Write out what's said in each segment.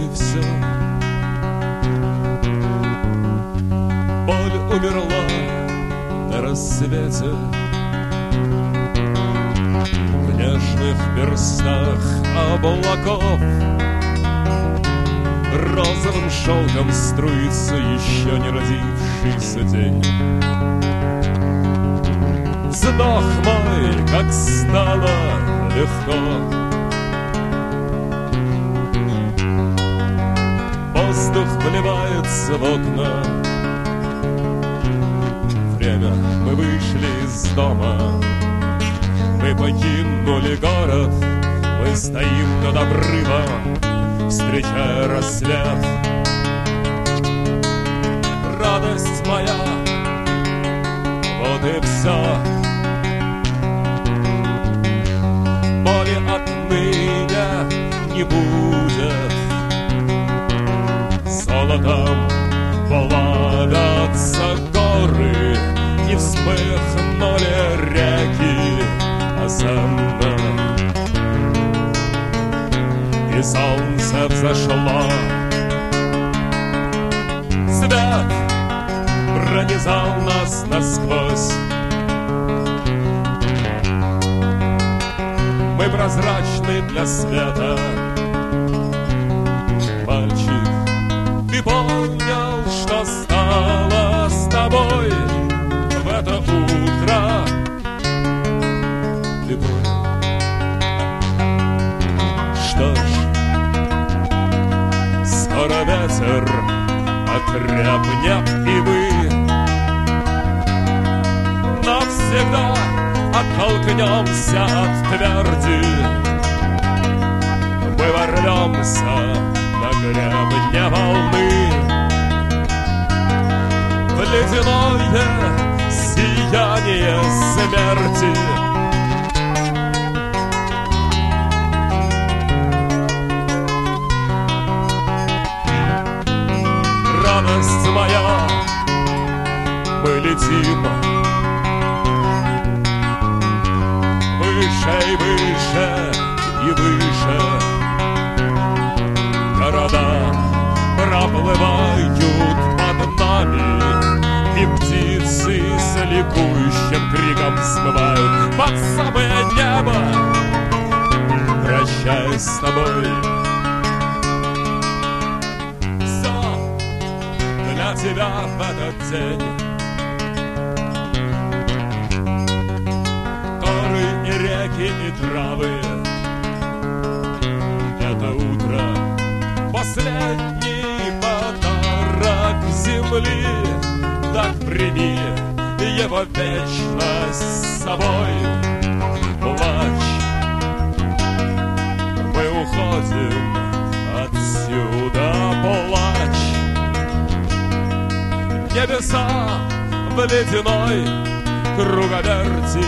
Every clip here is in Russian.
все. Боль умерла на рассвете. В нежных перстах облаков розовым шелком струится еще не родившийся день. Вздох мой, как стало легко. Воздух вливается в окна. Время, мы вышли из дома. Мы покинули город. Мы стоим над обрывом, встречая рассвет. Радость моя, вот и все. Боли отныне не будет. Золотом плавятся горы, не вспыхнули реки озарно. И солнце взошло. Свет пронизал нас насквозь. Мы прозрачны для света. Мальчик, ты понял, что стало с тобой в это утро? Ты понял? Что ж, скоро ветер окрепнет, и мы навсегда оттолкнемся от тверди. Мы ворвемся на гребне волны в ледяное сияние смерти. Радость моя, мы летим выше и выше и выше. Города проплывают под нами, и птицы с ликующим криком взмывают под самое небо. Прощаясь с тобой, для тебя в этот день. Горы и реки и травы. Это утро — последний подарок земли. Так прими его вечность с собой. Плачь, мы уходим отсюда, плачь. Небеса в ледяной круговерти.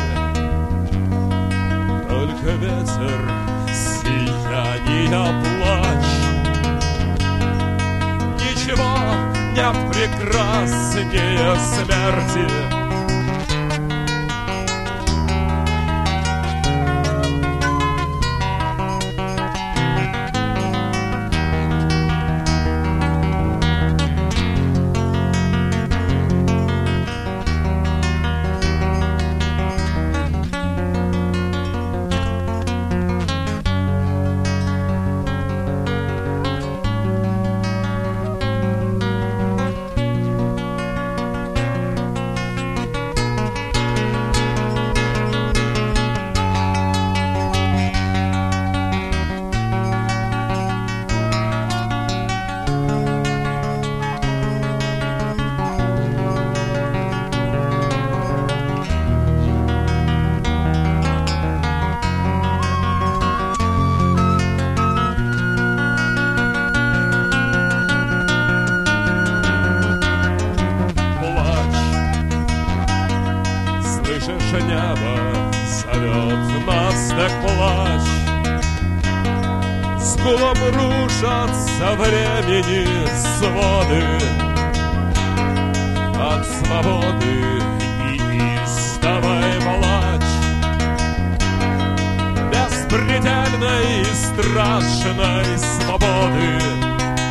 Только ветер, сияние, плачь. Ничего нет прекраснее смерти. Небо зовет нас, так плачь. С губ рушатся времени своды. От свободы неистовой плачь. Беспредельной и страшной свободы.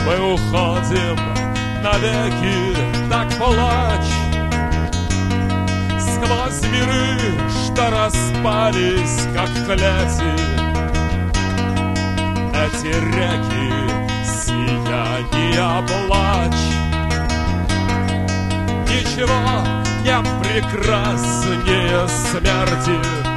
Мы уходим навеки, так плачь. Сквозь миры, что распались, как клети, эти реки, сияния, плачь. Ничего не прекраснее смерти,